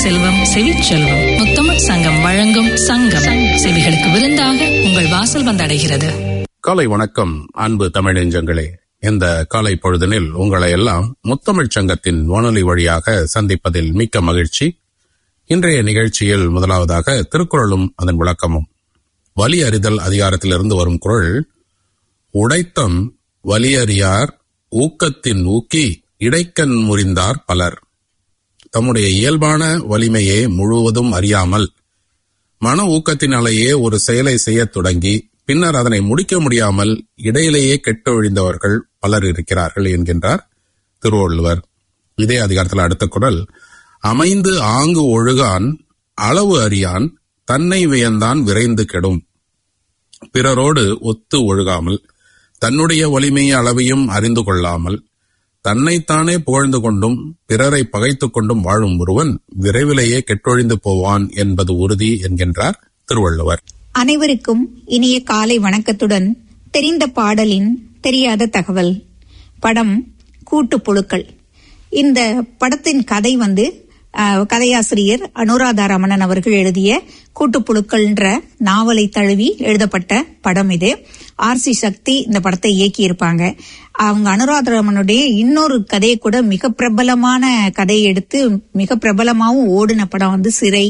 செல்வம் செவிச்செல்வம் முத்தமிழ் சங்கம் வழங்கும் சங்கம் செவிகளுக்கு விருந்தாக உங்கள் வாசல் வந்தடைகிறது. காலை வணக்கம் அன்பு தமிழ் நெஞ்சங்களே. இந்த காலை பொழுதினில் உங்களை எல்லாம் முத்தமிழ் சங்கத்தின் வானொலி வழியாக சந்திப்பதில் மிக்க மகிழ்ச்சி. இன்றைய நிகழ்ச்சியில் முதலாவதாக திருக்குறளும் அதன் விளக்கமும். வலி அறிதல் அதிகாரத்திலிருந்து வரும் குறள்: உடைத்தம் வலியறியார் ஊக்கத்தின் ஊக்கி இடைக்கண் முறிந்தார் பலர். தம்முடைய இயல்பான வலிமையை முழுவதும் அறியாமல் மன ஊக்கத்தினாலேயே ஒரு செயலை செய்யத் தொடங்கி பின்னர் அதனை முடிக்க முடியாமல் இடையிலேயே கெட்டொழிந்தவர்கள் பலர் இருக்கிறார்கள் என்கின்றார் திருவள்ளுவர். இதே அதிகாரத்தில் அடுத்த குறள்: அமைந்து ஆங்கு ஒழுகான் அளவு அறியான் தன்னை வியந்தான் விரைந்து கெடும். பிறரோடு ஒத்து ஒழுகாமல் தன்னுடைய வலிமை அளவையும் அறிந்து கொள்ளாமல் தன்னைத்தானே புகழ்ந்து கொண்டும் பிறரை பகைத்துக் கொண்டும் வாழும் ஒருவன் விரைவிலேயே கெட்டொழிந்து போவான் என்பது உறுதி என்கின்றார் திருவள்ளுவர். அனைவருக்கும் இனிய காலை வணக்கத்துடன் தெரிந்த பாடலின் தெரியாத தகவல். படம் கூட்டுப்புழுக்கள். இந்த படத்தின் கதை கதையாசிரியர் அனுராதா ரமணன் அவர்கள் எழுதிய கூட்டுப்புழுக்கள்ன்ற நாவலை தழுவி எழுதப்பட்ட படம் இது. RC சக்தி இந்த படத்தை இயக்கி இருப்பாங்க. அவங்க அனுராதா ரமனுடைய இன்னொரு கதையை கூட மிக பிரபலமான கதையை எடுத்து மிக பிரபலமாவும் ஓடின படம் சிறை.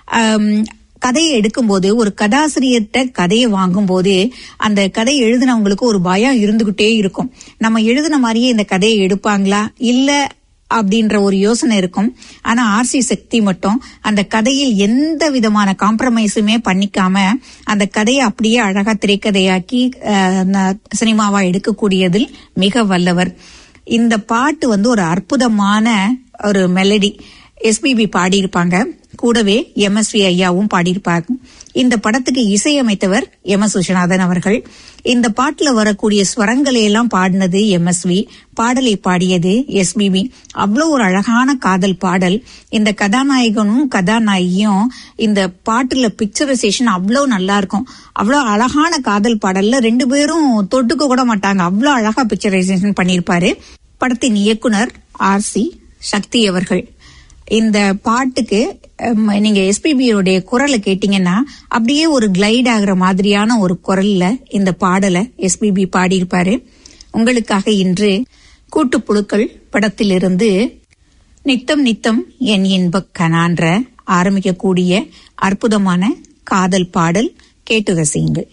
கதையை எடுக்கும்போது ஒரு கதாசிரியர்கிட்ட கதையை வாங்கும் போது அந்த கதையை எழுதினவங்களுக்கு ஒரு பயம் இருந்துகிட்டே இருக்கும். நம்ம எழுதின மாதிரியே இந்த கதையை எடுப்பாங்களா இல்ல அப்படின்ற ஒரு யோசனை இருக்கும். ஆனா RC சக்தி மட்டும் அந்த கதையில் எந்த விதமான காம்ப்ரமைஸுமே பண்ணிக்காம அந்த கதையை அப்படியே அழகா திரைக்கதையாக்கி சினிமாவா எடுக்கக்கூடியதில் மிக வல்லவர். இந்த பாட்டு ஒரு அற்புதமான ஒரு மெலடி. SPB பாடியிருப்பாங்க, கூடவே MSV ஐயாவும் பாடியிருப்பாங்க. இந்த படத்துக்கு இசையமைத்தவர் MS விஸ்வநாதன் அவர்கள். இந்த பாட்டுல வரக்கூடிய ஸ்வரங்களை எல்லாம் பாடினது MSV, பாடலை பாடியது SPB. அவ்வளவு ஒரு அழகான காதல் பாடல். இந்த கதாநாயகனும் கதாநாயகியும் இந்த பாட்டுல பிக்சரைசேஷன் அவ்வளவு நல்லா இருக்கும். அவ்வளவு அழகான காதல் பாடல்ல ரெண்டு பேரும் தொட்டுக்க கூட மாட்டாங்க, அவ்வளவு அழகா பிக்சரைசேஷன் பண்ணிருப்பாரு. படத்தின் இயக்குனர் RC சக்தி அவர்கள். இந்த பாட்டுக்கு நீங்க SPB-யோடைய குரலை கேட்டீங்கன்னா அப்படியே ஒரு கிளைட் ஆகுற மாதிரியான ஒரு குரல்ல இந்த பாடலை SPB பாடியிருப்பாரு. உங்களுக்காக இன்று கூட்டுப்புழுக்கள் படத்திலிருந்து நித்தம் நித்தம் என் இன்பக் கனான்ற ஆரம்பிக்கக்கூடிய அற்புதமான காதல் பாடல் கேட்டு ரசியுங்கள்.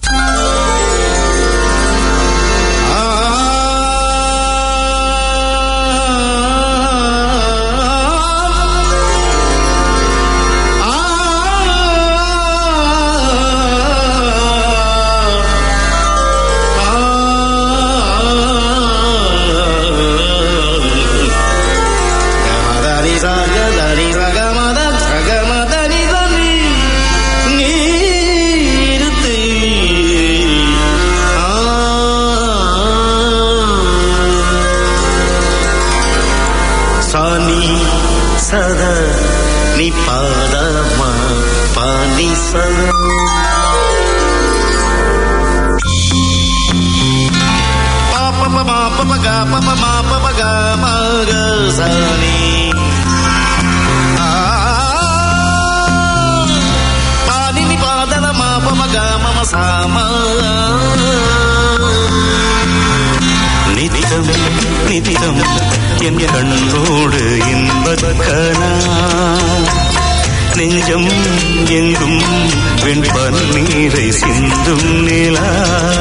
நித்தம் நித்தம் என் கண்ணோடு இன்பக்கனா நெஞ்சம் எங்கும் வெண்பன் நீரை சிந்தும் நிலா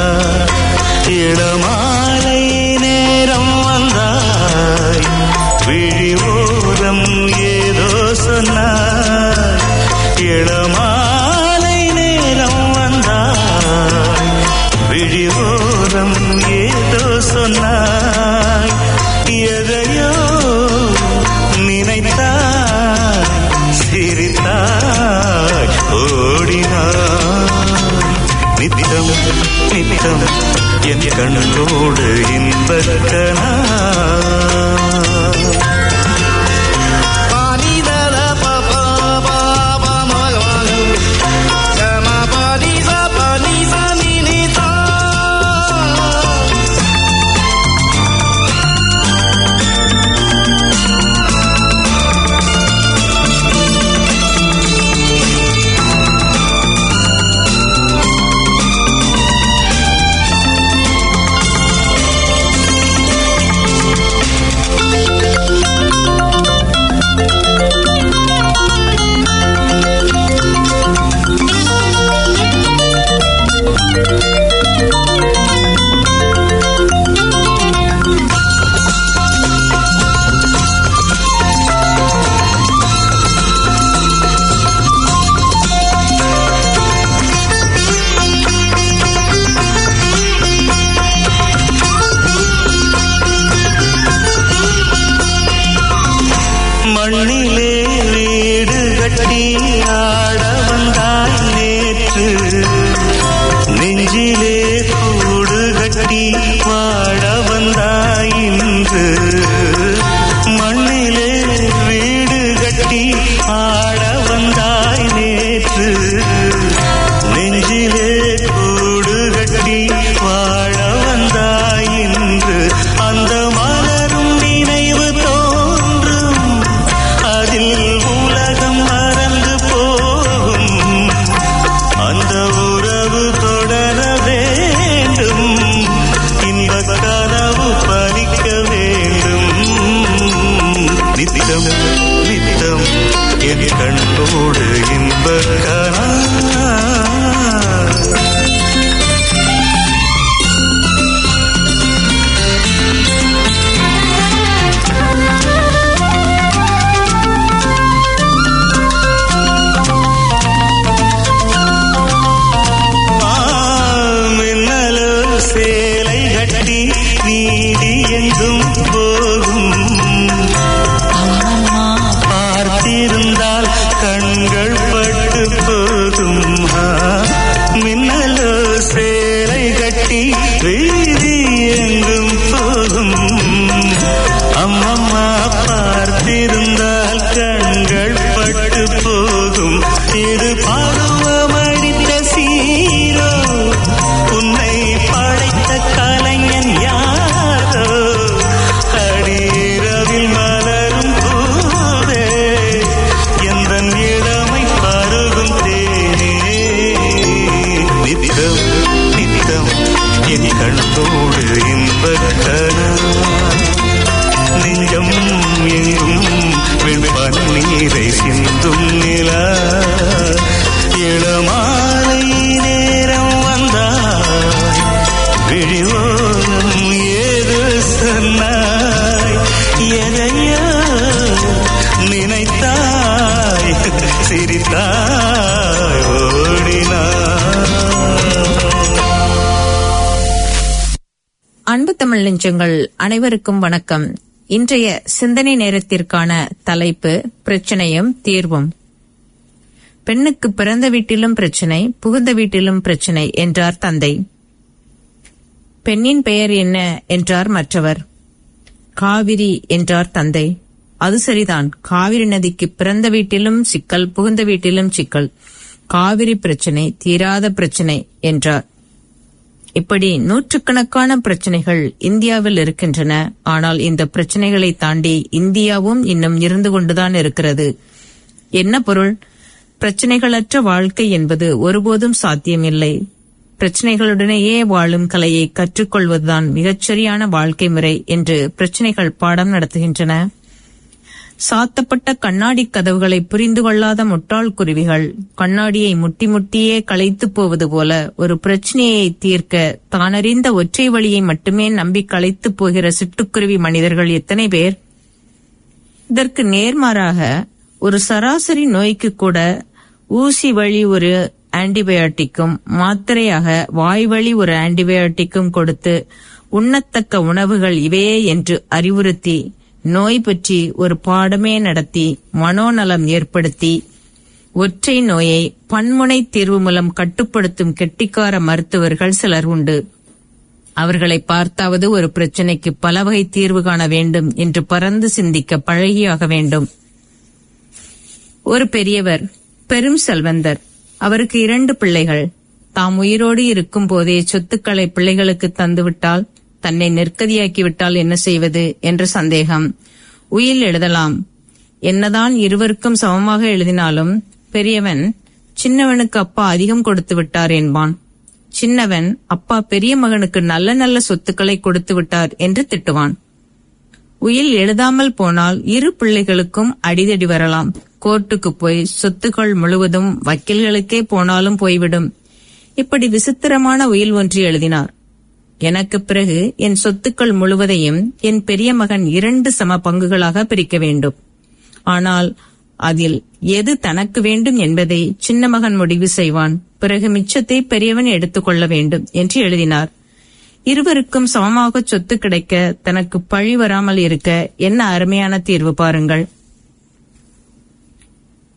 இளமாலை நேரம் வந்தாய் விழி ஓரம் ஏதோ சொன்னாய் இளமாலை நேரம் வந்தாய் விழி ஓரம் ஏதோ சொன்னாய் எதையோ நினைத்தாய் சிரித்தாய் ஓடினாய் நித்தம் நித்தம் என் கண்ணோடு இன்பக்கனா கட்டி வாழ வந்தாய் இன்று, மண்ணிலே வீடு கட்டி ஆட வந்தாய் நேற்று, நெஞ்சிலே கூடு கட்டி வாழ வந்தாய் இன்று, அந்த மலரும் நினைவு தோன்றும், அதில் உலகம் மறந்து போகும், அந்த உறவு தொடர வேண்டும், இன்ப கனவு பலிக்க வேண்டும். நித்தம் நித்தம் என் கண்ணோடு இன்ப கனவு. சேலை கட்டி நீதி எங்கும் போகும், பார்த்திருந்தால் கண்கள் பட்டு போகும். மின்னலோ சேலை கட்டி வீதி எங்கும் போகும், அம்மம்மா பார்த்திருந்தால் கண்கள் பட்டு போகும். இது பருவமடித்த சீரோ, உன்னை படைத்த கலைஞன் யாரோ, அடிரவில் மலரும் பூவே, எந்த இளமை பருகும் தேனே. நித்தம் நித்தம் என் கண்ணோடு இன்ப கனவு, நெஞ்சம் எங்கும் வெண்பன்னீரை சிந்தும் நிலா, இளமாலை நேரம் வந்தாய், விழிவோரம் ஏது சொன்னாய், எதையோ நினைத்தாய், சிரித்தாய், ஓடினாய். அன்பு தமிழ் நெஞ்சங்கள் அனைவருக்கும் வணக்கம். இன்றைய சிந்தனை நேரத்திற்கான தலைப்பு பிரச்சனையும் தீர்வும். பெண்ணுக்கு பிறந்த வீட்டிலும் பிரச்சனை, புகுந்த வீட்டிலும் பிரச்சனை என்றார் தந்தை. பெண்ணின் பெயர் என்ன என்றார் மற்றவர். காவிரி என்றார் தந்தை. அது சரிதான், காவிரி நதிக்கு பிறந்த வீட்டிலும் சிக்கல், புகுந்த வீட்டிலும் சிக்கல். காவிரி பிரச்சனை தீராத பிரச்சனை என்றார். இப்படி நூற்றுக்கணக்கான பிரச்சனைகள் இந்தியாவில் இருக்கின்றன. ஆனால் இந்த பிரச்சனைகளை தாண்டி இந்தியாவும் இன்னும் இருந்து கொண்டுதான் இருக்கிறது. என்ன பொருள்? பிரச்சனைகளற்ற வாழ்க்கை என்பது ஒருபோதும் சாத்தியமில்லை. பிரச்சனைகளுடனேயே வாழும் கலையை கற்றுக்கொள்வதுதான் மிகச்சரியான வாழ்க்கை முறை என்று பிரச்சனைகள் பாடம் நடத்துகின்றன. சாத்தப்பட்ட கண்ணாடி கதவுகளை புரிந்து கொள்ளாத முட்டாள் குருவிகள் கண்ணாடியை முட்டி முட்டியே களைத்து போவது போல ஒரு பிரச்சனையை தீர்க்க தானறிந்த ஒற்றை வழியை மட்டுமே நம்பி களைத்து போகிற சிட்டுக்குருவி மனிதர்கள் எத்தனை பேர்? இதற்கு நேர்மாறாக ஒரு சராசரி நோய்க்கு கூட ஊசி வழி ஒரு ஆன்டிபயோட்டிக்கும் மாத்திரையாக வாய் வழி ஒரு ஆன்டிபயோட்டிக்கும் கொடுத்து உண்ணத்தக்க உணவுகள் இவையே என்று அறிவுறுத்தி நோய் பற்றி ஒரு பாடமே நடத்தி மனோநலம் ஏற்படுத்தி ஒற்றை நோயை பன்முனை தீர்வு மூலம் கட்டுப்படுத்தும் கெட்டிக்கார மருத்துவர்கள் சிலர் உண்டு. அவர்களை பார்த்தாவது ஒரு பிரச்சனைக்கு பல வகை தீர்வு காண வேண்டும் என்று பறந்து சிந்திக்க பழகியாக வேண்டும். ஒரு பெரியவர், பெரும் செல்வந்தர். அவருக்கு 2 பிள்ளைகள். தாம் உயிரோடு இருக்கும் போதே சொத்துக்களை பிள்ளைகளுக்கு தந்துவிட்டால், தன்னை நெருக்கதியாக்கிவிட்டால் என்ன செய்வது என்ற சந்தேகம். உயில் எழுதலாம். என்னதான் இருவருக்கும் சமமாக எழுதினாலும் பெரியவன் சின்னவனுக்கு அப்பா அதிகம் கொடுத்து விட்டார் என்பான். சின்னவன் அப்பா பெரிய மகனுக்கு நல்ல நல்ல சொத்துக்களை கொடுத்து விட்டார் என்று திட்டுவான். உயில் எழுதாமல் போனால் 2 பிள்ளைகளுக்கும் அடிதடி வரலாம். கோர்ட்டுக்கு போய் சொத்துக்கள் முழுவதும் வக்கீல்களுக்கே போனாலும் போய்விடும். இப்படி விசித்திரமான உயில் ஒன்று எழுதினார். எனக்கு பிறகு என் சொத்துக்கள் முழுவதையும் என் பெரிய மகன் 2 சம பங்குகளாக பிரிக்க வேண்டும். ஆனால் அதில் எது தனக்கு வேண்டும் என்பதை சின்ன மகன் முடிவு செய்வான். பிறகு மிச்சத்தை பெரியவன் எடுத்துக்கொள்ள வேண்டும் என்று எழுதினார். இருவருக்கும் சமமாக சொத்து கிடைக்க, தனக்கு பழி வராமல் இருக்க என்ன அருமையான தீர்வு பாருங்கள்.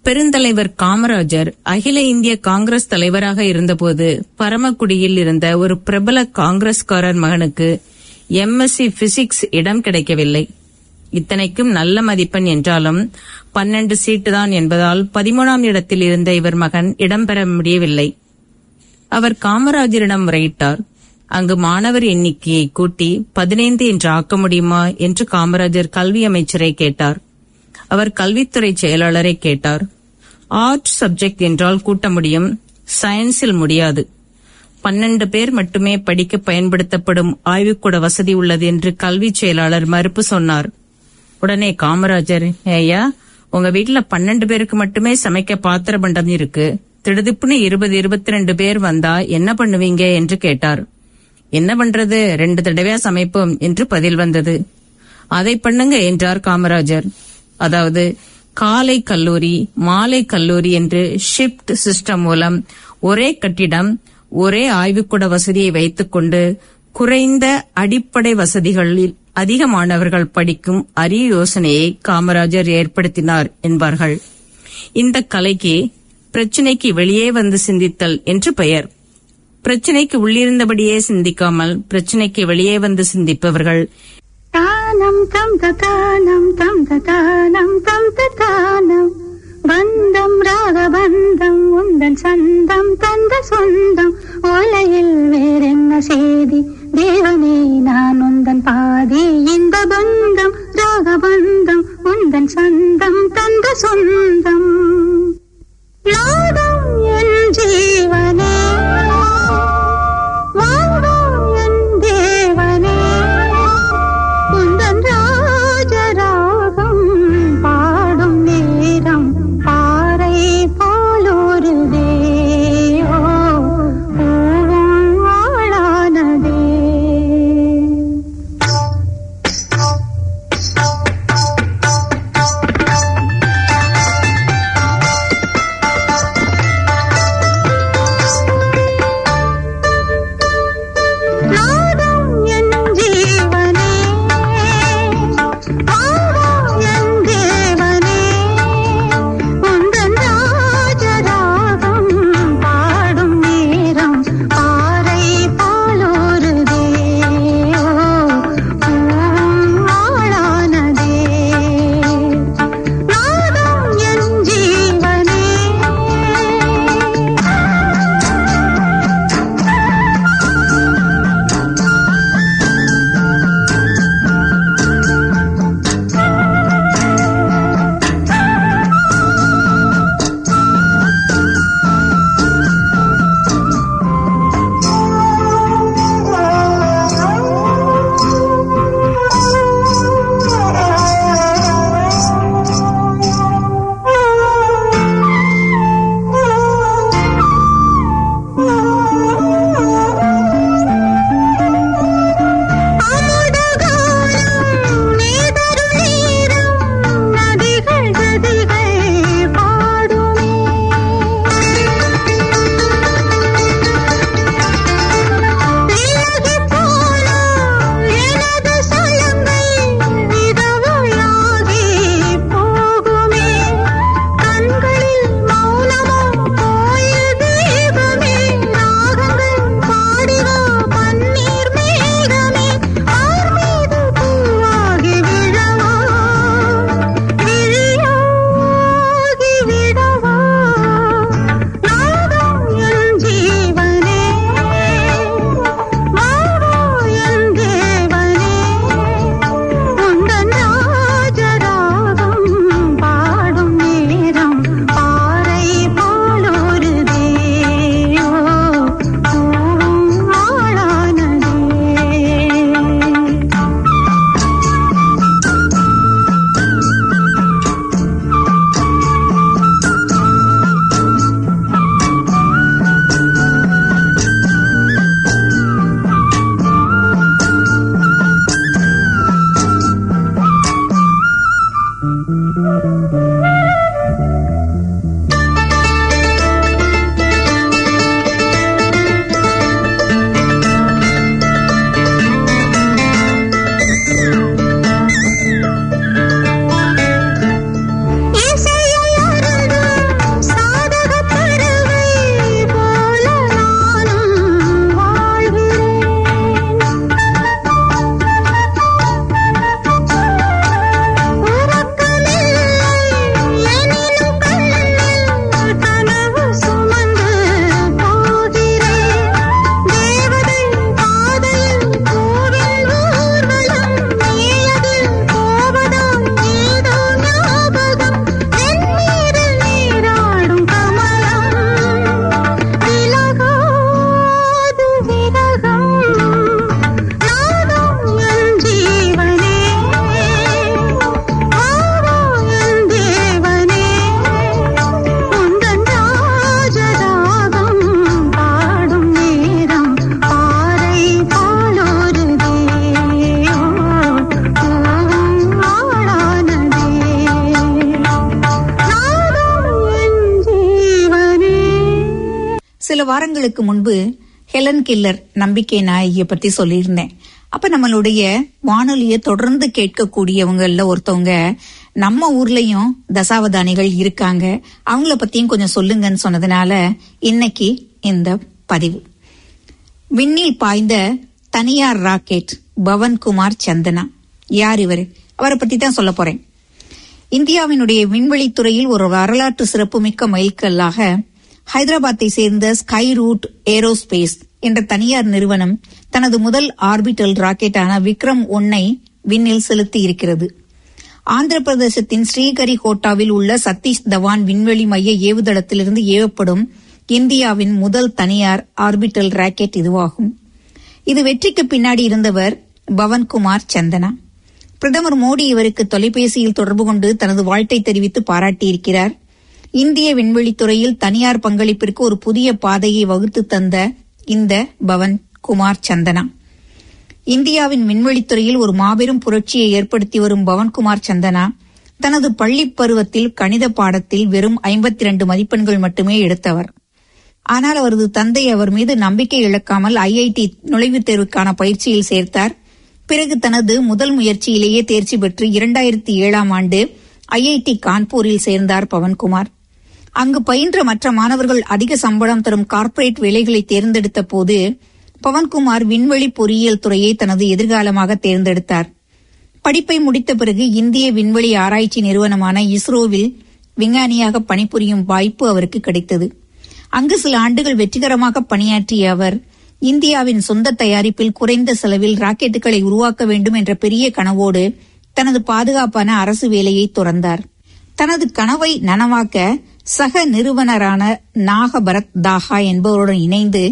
பெருந்தலைவர் காமராஜர் அகில இந்திய காங்கிரஸ் தலைவராக இருந்தபோது பரமக்குடியில் இருந்த ஒரு பிரபல காங்கிரஸ்காரர் மகனுக்கு எம்எஸ்சி பிசிக்ஸ் இடம் கிடைக்கவில்லை. இத்தனைக்கும் நல்ல மதிப்பெண் என்றாலும் 12 சீட்டுதான் என்பதால் 13ஆம் இடத்தில் இருந்த இவர் மகன் இடம்பெற முடியவில்லை. அவர் காமராஜரிடம் முறையிட்டார். அங்கு மாணவர் எண்ணிக்கையை கூட்டி 15 என்று ஆக்க முடியுமா என்று காமராஜர் கல்வி அமைச்சரை கேட்டார். அவர் கல்வித்துறை செயலாளரை கேட்டார். ஆர்ட் சப்ஜெக்ட் என்றால் கூட்ட முடியும், சயின்ஸில் முடியாது. 12 பேர் மட்டுமே படிக்க பயன்படுத்தப்படும் ஆய்வுக்கூட வசதி உள்ளது என்று கல்வி செயலாளர் மறுப்பு சொன்னார். உடனே காமராஜர், ஐயா, உங்க வீட்டுல 12 பேருக்கு மட்டுமே சமைக்க பாத்திர பண்டம் இருக்கு, திடுதிப்புன்னு 20-22 பேர் வந்தா என்ன பண்ணுவீங்க என்று கேட்டார். என்ன பண்றது, 2 தடவையா சமைப்போம் என்று பதில் வந்தது. அதை பண்ணுங்க என்றார் காமராஜர். அதாவது காலை கல்லூரி மாலை கல்லூரி என்று ஷிப்ட் சிஸ்டம் மூலம் ஒரே கட்டிடம் ஒரே ஆய்வுக்கூட வசதியை வைத்துக் கொண்டு குறைந்த அடிப்படை வசதிகளில் அதிக மாணவர்கள் படிக்கும் அரிய யோசனையை காமராஜர் ஏற்படுத்தினார் என்பார்கள். இந்த கலைக்கு பிரச்சினைக்கு வெளியே வந்து சிந்தித்தல் என்று பெயர். பிரச்சினைக்கு உள்ளிருந்தபடியே சிந்திக்காமல் பிரச்சினைக்கு வெளியே வந்து சிந்திப்பவர்கள் தானம் தம் தானம் தம் தானம் தம் தானம் பந்தம் ராகபந்தம் உந்தன் சந்தம் தந்த சொந்தம் ஓலையில் வேறென்ன செய்தி தேவனே நான் உந்தன் பாதி இந்த பந்தம் ராகபந்தம் உந்தன் சந்தம் தந்த சொந்தம் நாதம் என் ஜீவனே வாழ்வம் என் தேவனே உந்தன் ராஜராகம் பாடும் நேரம் பாறை போலொருதே பூவும் ஆளானதே. வாரங்களுக்கு முன்பு ஹெலன் கெல்லர் நம்பிக்கை நாயகியை பத்தி சொல்லியிருந்தேன். அப்ப நம்மளுடைய வானொலியை தொடர்ந்து கேட்கக்கூடியவங்கள்ல ஒருத்தவங்க நம்ம ஊர்லயும் தசாவதானிகள் இருக்காங்க, அவங்கள பத்தியும் கொஞ்சம் சொல்லுங்கன்னு சொன்னதுனால இன்னைக்கு இந்த பதிவு. விண்ணில் பாய்ந்த தனியார் ராக்கெட் பவன்குமார் சந்தனா. யார் இவர்? அவரை பத்தி தான் சொல்ல போறேன். இந்தியாவினுடைய விண்வெளித்துறையில் ஒரு வரலாற்று சிறப்புமிக்க மைல்கல்லாக ஹைதராபாத்தை சேர்ந்த ஸ்கை ரூட் ஏரோஸ்பேஸ் என்ற தனியார் நிறுவனம் தனது முதல் ஆர்பிட்டல் ராக்கெட்டான விக்ரம் 1 விண்ணில் செலுத்தி இருக்கிறது. ஆந்திர பிரதேசத்தின் ஸ்ரீஹரிகோட்டாவில் உள்ள சதீஷ் தவான் விண்வெளி மைய ஏவுதளத்திலிருந்து ஏவப்படும் இந்தியாவின் முதல் தனியார் ஆர்பிட்டல் ராக்கெட் இதுவாகும். இது வெற்றிக்கு பின்னாடி இருந்தவர் பவன்குமார் சந்தனா. பிரதமர் மோடி இவருக்கு தொலைபேசியில் தொடர்பு கொண்டு தனது வாழ்த்தை தெரிவித்து பாராட்டியிருக்கிறார். இந்திய விண்வெளித்துறையில் தனியார் பங்களிப்பிற்கு ஒரு புதிய பாதையை வகுத்து தந்த இந்த பவன்குமார் சந்தனா, இந்தியாவின் விண்வெளித்துறையில் ஒரு மாபெரும் புரட்சியை ஏற்படுத்தி வரும் பவன்குமார் சந்தனா தனது பள்ளி பருவத்தில் கணித பாடத்தில் வெறும் 52 மதிப்பெண்கள் மட்டுமே எடுத்தவர். ஆனால் அவரது தந்தை அவர் மீது நம்பிக்கை இழக்காமல் ஐஐடி நுழைவுத் தேர்வுக்கான பயிற்சியில் சேர்த்தார். பிறகு தனது முதல் முயற்சியிலேயே தேர்ச்சி பெற்று 2007ஆம் ஆண்டு ஐஐடி கான்பூரில் சேர்ந்தார் பவன்குமார். அங்கு பயின்ற மற்ற மாணவர்கள் அதிக சம்பளம் தரும் கார்ப்பரேட் வேலைகளை தேர்ந்தெடுத்த போது பவன்குமார் விண்வெளி பொறியியல் துறையை தனது எதிர்காலமாக தேர்ந்தெடுத்தார். படிப்பை முடித்த பிறகு இந்திய விண்வெளி ஆராய்ச்சி நிறுவனமான இஸ்ரோவில் விஞ்ஞானியாக பணிபுரியும் வாய்ப்பு அவருக்கு கிடைத்தது. அங்கு சில ஆண்டுகள் வெற்றிகரமாக பணியாற்றிய அவர் இந்தியாவின் சொந்த தயாரிப்பில் குறைந்த செலவில் ராக்கெட்டுகளை உருவாக்க வேண்டும் என்ற பெரிய கனவோடு தனது பாதுகாப்பான அரசு வேலையை துறந்தார். தனது கனவை நனவாக்க சக நிறுவனரான நாகபரத் தாஹா என்பவருடன் இணைந்து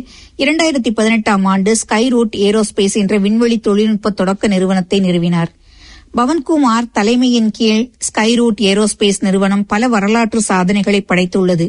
2018ஆம் ஆண்டு ஸ்கை ரூட் ஏரோஸ்பேஸ் என்ற விண்வெளி தொழில்நுட்ப தொடக்க நிறுவனத்தை நிறுவினார். பவன்குமார் தலைமையின் கீழ் ஸ்கை ரூட் ஏரோஸ்பேஸ் நிறுவனம் பல வரலாற்று சாதனைகளை படைத்துள்ளது.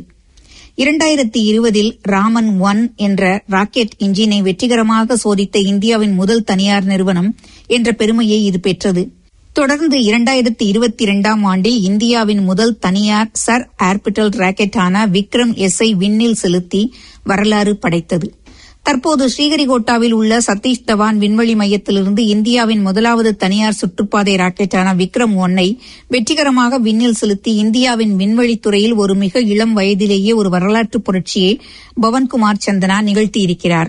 2020இல் ராமன் 1 என்ற ராக்கெட் இன்ஜினை வெற்றிகரமாக சோதித்த இந்தியாவின் முதல் தனியார் நிறுவனம் என்ற பெருமையை இது பெற்றது. தொடர்ந்து 2022ஆம் ஆண்டில் இந்தியாவின் முதல் தனியார் சர் ஆர்பிட்டல் ராக்கெட்டான விக்ரம் SI விண்ணில் செலுத்தி வரலாறு படைத்தது. தற்போது ஸ்ரீஹரிகோட்டாவில் உள்ள சதீஷ் தவான் விண்வெளி மையத்திலிருந்து இந்தியாவின் முதலாவது தனியார் சுற்றுப்பாதை ராக்கெட்டான விக்ரம் 1 வெற்றிகரமாக விண்ணில் செலுத்தி இந்தியாவின் விண்வெளித்துறையில் ஒரு மிக இளம் வயதிலேயே ஒரு வரலாற்று புரட்சியை பவன்குமார் சந்தனா நிகழ்த்தியிருக்கிறார்.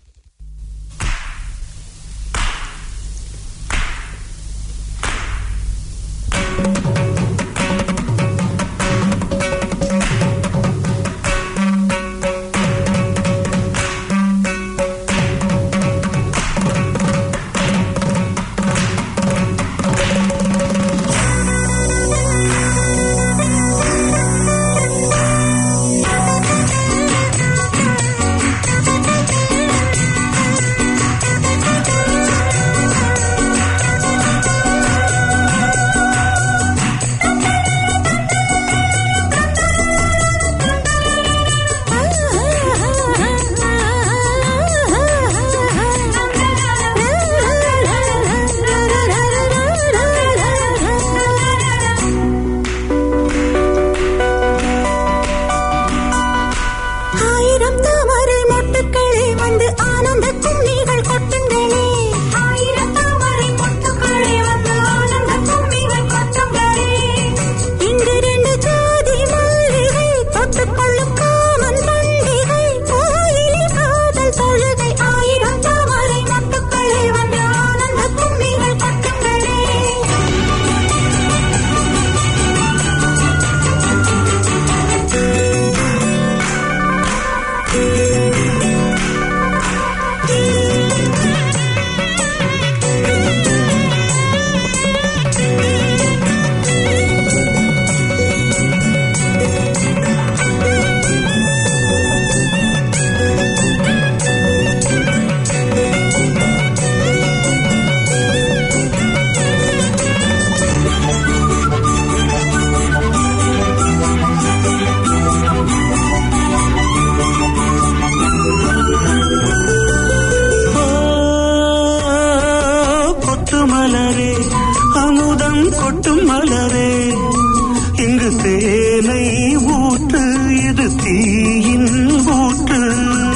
கொட்டும் மலரே, இங்கு தேனை ஊற்று, இது தீயின் ஊற்று.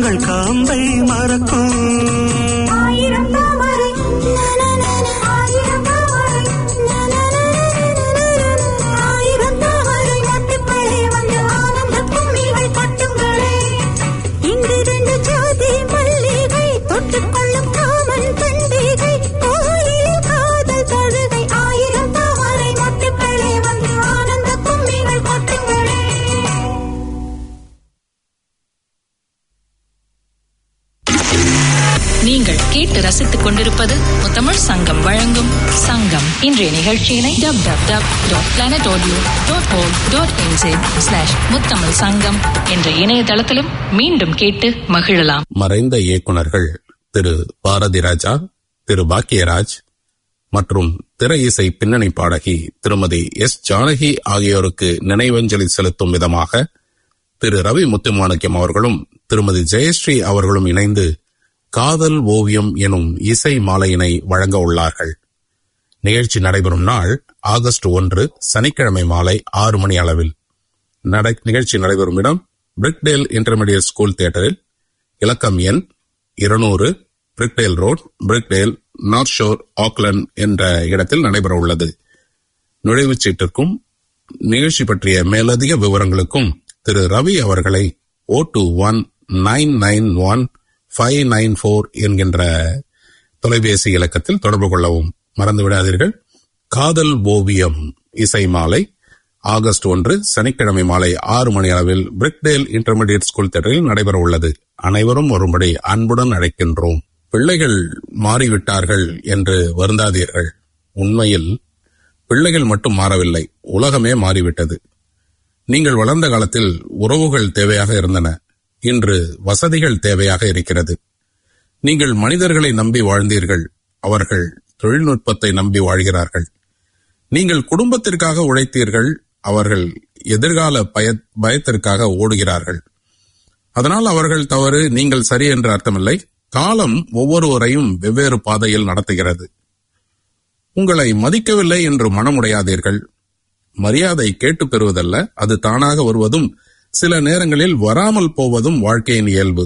உங்கள் காம்பை மறக்கும். ஆயிரம் தாமரை ஆயிரம் தாமரை ஆயிரம் தாமரை மொட்டுக்களே வந்து ஆனந்த கும்மிகள் கொட்டுங்களே. இங்கு ரெண்டு ஜாதி மல்லிகை தொட்டுக்கொள்ளும் காமன் பண்டிகை கோயிலில் காதல் தொழுகை. ஆயிரம் தாமரை மொட்டுக்களே வந்து ஆனந்த கும்மிகள் கொட்டுங்களே. நீங்கள் கேட்டு ரசித்துக் கொண்டிருப்பது முத்தமிழ் சங்கம் வழங்கும் சங்கம். இன்றைய நிகழ்ச்சியினை www.planetaudio.org.nz/முத்தமிழ் சங்கம் என்ற இணையதளத்திலும் மீண்டும் கேட்டு மகிழலாம். மறைந்த இயக்குனர்கள் திரு பாரதி ராஜா, திரு பாக்கியராஜ் மற்றும் திரை இசை பின்னணி பாடகி திருமதி எஸ் ஜானகி ஆகியோருக்கு நினைவஞ்சலி செலுத்தும் விதமாக திரு ரவி முத்துமாணிக்கம் அவர்களும் திருமதி ஜெயஸ்ரீ அவர்களும் இணைந்து காதல் ஓவியம் எனும் இசை மாலையினை வழங்க உள்ளார்கள். நிகழ்ச்சி நடைபெறும் நாள் ஆகஸ்ட் 1 சனிக்கிழமை மாலை 6 மணி அளவில். நிகழ்ச்சி நடைபெறும் இடம் பிரிக்டேல் இன்டர்மீடியட் ஸ்கூல் தியேட்டரில், இலக்கம் எண் 200 Birkdale road, Birkdale, north shore, Auckland என்ற இடத்தில் நடைபெற உள்ளது. நுழைவுச் சீட்டிற்கும் நிகழ்ச்சி பற்றிய மேலதிக விவரங்களுக்கும் திரு ரவி அவர்களை 021-991-594 என்கின்ற தொலைபேசி இலக்கத்தில் தொடர்பு கொள்ளவும் மறந்துவிடாதீர்கள். காதல் ஓவியம் இசை மாலை ஆகஸ்ட் 1 சனிக்கிழமை மாலை 6 மணி அளவில் பிரிக்டேல் இன்டர்மீடியட் ஸ்கூல் தியேட்டரில் நடைபெற உள்ளது. அனைவரும் ஒருபடி அன்புடன் அழைக்கின்றோம். பிள்ளைகள் மாறிவிட்டார்கள் என்று வருந்தாதீர்கள். உண்மையில் பிள்ளைகள் மட்டும் மாறவில்லை, உலகமே மாறிவிட்டது. நீங்கள் வளர்ந்த காலத்தில் உறவுகள் தேவையாக இருந்தன, இன்று வசதிகள் தேவையாக இருக்கிறது. நீங்கள் மனிதர்களை நம்பி வாழ்ந்தீர்கள், அவர்கள் தொழில்நுட்பத்தை நம்பி வாழ்கிறார்கள். நீங்கள் குடும்பத்திற்காக உழைத்தீர்கள், அவர்கள் எதிர்கால பயத்திற்காக ஓடுகிறார்கள். அதனால் அவர்கள் தவறு, நீங்கள் சரி என்று அர்த்தமில்லை. காலம் ஒவ்வொருவரையும் வெவ்வேறு பாதையில் நடத்துகிறது. உங்களை மதிக்கவில்லை என்று மனமுடையாதீர்கள். மரியாதை கேட்டு பெறுவதல்ல, அது தானாக வருவதும் சில நேரங்களில் வராமல் போவதும் வாழ்க்கையின் இயல்பு.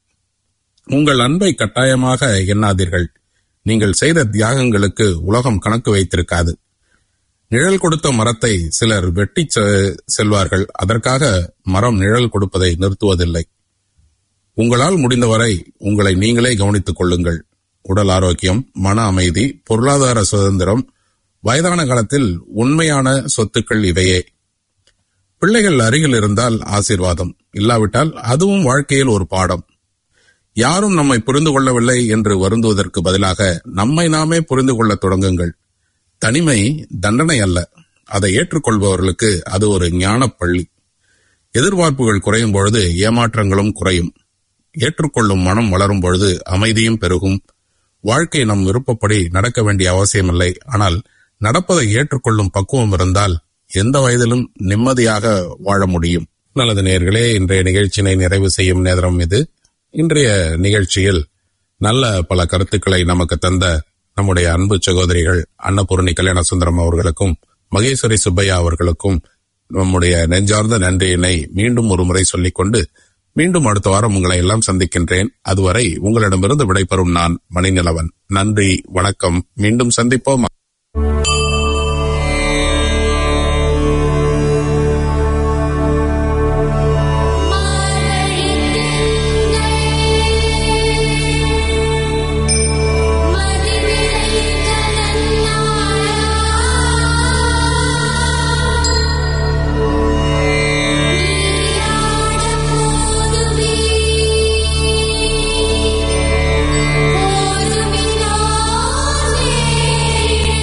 உங்கள் அன்பை கட்டாயமாக எண்ணாதீர்கள். நீங்கள் செய்த தியாகங்களுக்கு உலகம் கணக்கு வைத்திருக்காது. நிழல் கொடுத்த மரத்தை சிலர் வெட்டி செல்வார்கள், அதற்காக மரம் நிழல் கொடுப்பதை நிறுத்துவதில்லை. உங்களால் முடிந்தவரை உங்களை நீங்களே கவனித்துக் கொள்ளுங்கள். உடல் ஆரோக்கியம், மன அமைதி, பொருளாதார சுதந்திரம், வயதான காலத்தில் உண்மையான சொத்துக்கள் இவையே. பிள்ளைகள் அருகில் இருந்தால் ஆசீர்வாதம், இல்லாவிட்டால் அதுவும் வாழ்க்கையில் ஒரு பாடம். யாரும் நம்மை புரிந்து கொள்ளவில்லை என்று வருந்துவதற்கு பதிலாக நம்மை நாமே புரிந்து கொள்ள தொடங்குங்கள். தனிமை தண்டனை அல்ல, அதை ஏற்றுக்கொள்பவர்களுக்கு அது ஒரு ஞான பள்ளி. எதிர்பார்ப்புகள் குறையும் பொழுது ஏமாற்றங்களும் குறையும். ஏற்றுக்கொள்ளும் மனம் வளரும் பொழுது அமைதியும் பெருகும். வாழ்க்கை நம் விருப்பப்படி நடக்க வேண்டிய அவசியமில்லை, ஆனால் நடப்பதை ஏற்றுக்கொள்ளும் பக்குவம் இருந்தால் எந்த வயதிலும் நிம்மதியாக வாழ முடியும். நல்லது நேயர்களே, இன்றைய நிகழ்ச்சியினை நிறைவு செய்யும் நேரம் இது. இன்றைய நிகழ்ச்சியில் நல்ல பல கருத்துக்களை நமக்கு தந்த நம்முடைய அன்பு சகோதரிகள் அன்னபூர்ணி கல்யாணசுந்தரம் அவர்களுக்கும் மகேஸ்வரி சுப்பையா அவர்களுக்கும் நம்முடைய நெஞ்சார்ந்த நன்றியினை மீண்டும் ஒரு முறை சொல்லிக்கொண்டு மீண்டும் அடுத்த வாரம் உங்களை எல்லாம் சந்திக்கின்றேன். அதுவரை உங்களிடமிருந்து விடைபெறும் நான் மணிநிலவன். நன்றி, வணக்கம். மீண்டும் சந்திப்போம். போதுமினானே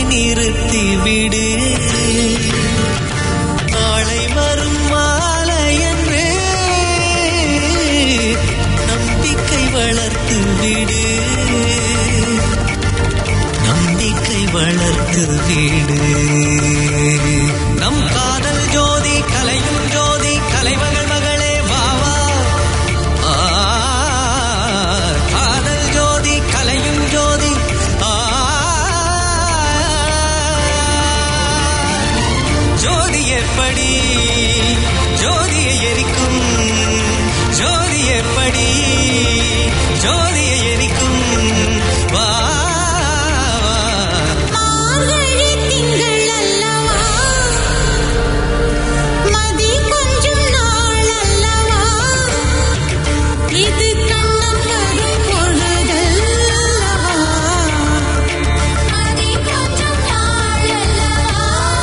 நிறுத்திவிடு. நாளை வரும் மாலை என்று நம்பிக்கை வளர்த்து விடு. நம்பிக்கை வளர்த்து விடு. நம் காதல் ஜோதி கலையும் ஜோதி கலைமகள் மகளே வாவா. காதல் ஜோதி கலையும் ஜோதி ஜோதி எப்படி ஜோதியை எரிக்கும். ஜோதி எப்படி ஜோதியை எரிக்கும். வா மார்கழி திங்கள் அல்லவா, மதி கொஞ்சம் நாள் அல்லவா, இது கண்ணம் வரும் பொழுதல்லவா, மதி கொஞ்சம் நாள் அல்லவா,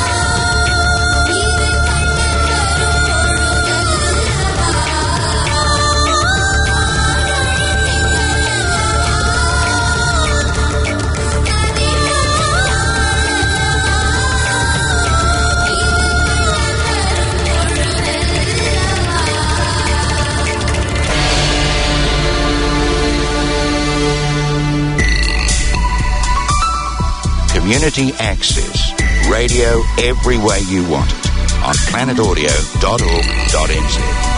இது கண்ணம் Community access. Radio every way you want it on planetaudio.org.nz.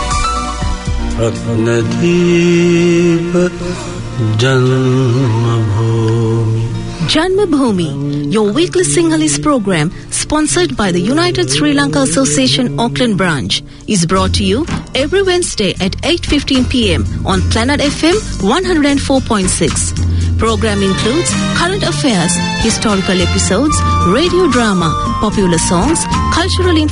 Ratnadeep Janmabhoomi. Janmabhoomi, your weekly Sinhalese program, sponsored by the United Sri Lanka Association Auckland branch, is brought to you every Wednesday at 8:15 p.m. on Planet FM 104.6. Program includes current affairs, historical episodes, radio drama, popular songs, cultural